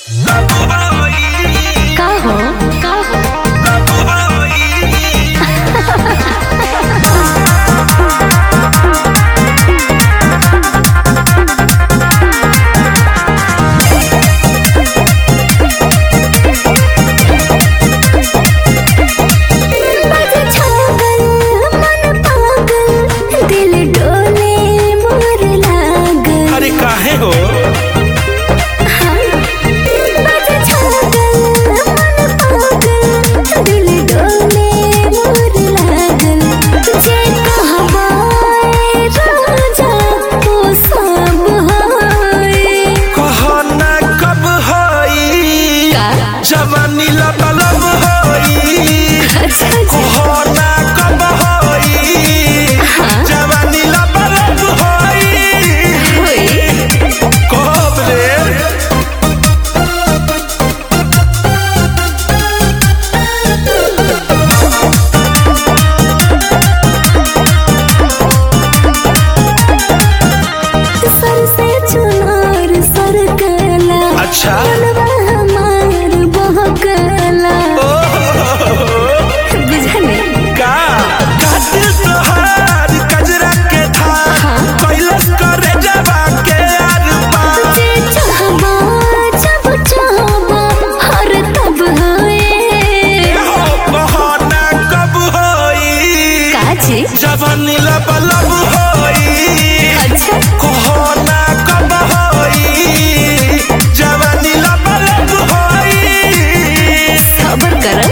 का हो का हो जवानी लबलब होई कोहना कब होई जवानी लबलब होई कब रे सर से चुनार सर कला अच्छा जवानी लबलब होई अच्छा कोहना कब होई जवानी लबलब होई सबर कर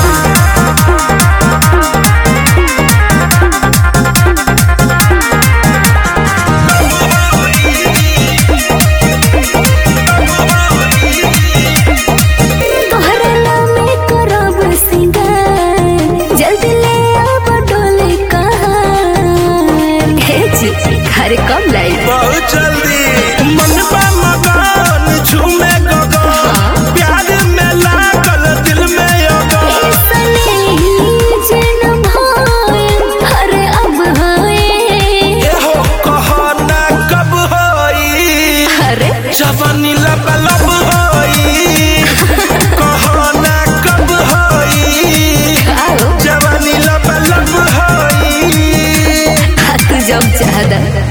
तोहरा नाम करब सिंगार जल्दी ले घर कब लाई बहुत जल्दी मनवा मगन झूमे गगन प्यार में लागल दिल में अगन जन्म होए हर अब होए हो कहना कब होई अरे जवानी लबलब होई कहना कब होई जवानी लबलब होई तू जब चाहता